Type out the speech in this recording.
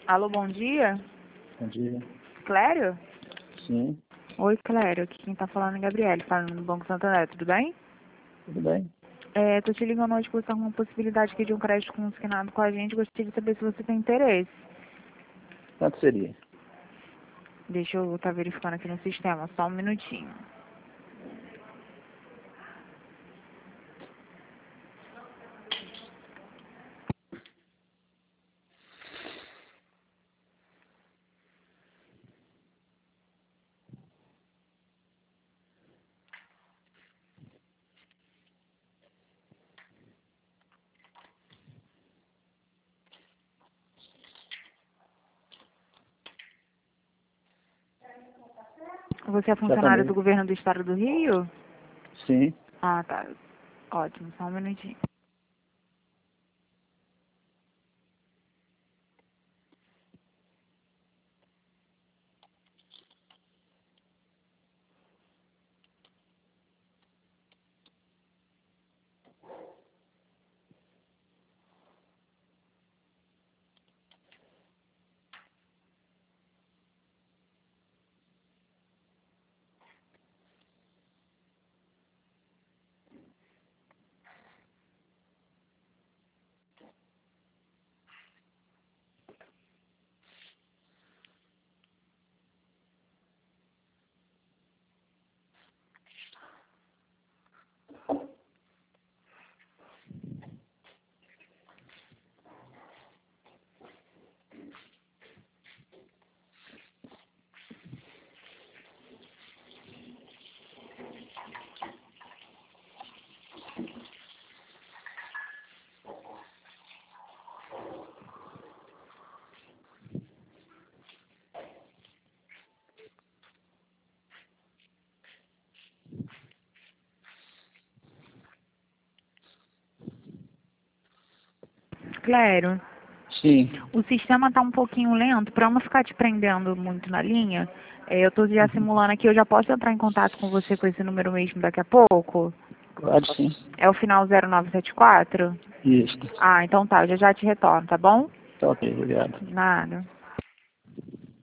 Alô, bom dia? Bom dia. Clério? Sim, Oi, Clério. Aqui quem tá falando é Gabriele, falando do Banco Santander, tudo bem? tudo bem? Tô te ligando hoje porque você tá com uma possibilidade aqui de um crédito consignado com a gente. Gostaria de saber se você tem interesse. Quanto seria? Deixa eu estar verificando aqui no sistema, só um minutinho. Você é funcionário do Exatamente. governo do estado do Rio? Sim. Ah, tá. Ótimo, só um minutinho. Clério, Sim. o sistema tá um pouquinho lento. Para não ficar te prendendo muito na linha, eu tô já simulando aqui. Eu já posso entrar em contato com você com esse número mesmo daqui a pouco? Pode sim. É o final 0974? Isso. Ah, então tá, eu já te retorno, tá bom? Tá ok, obrigado. Nada.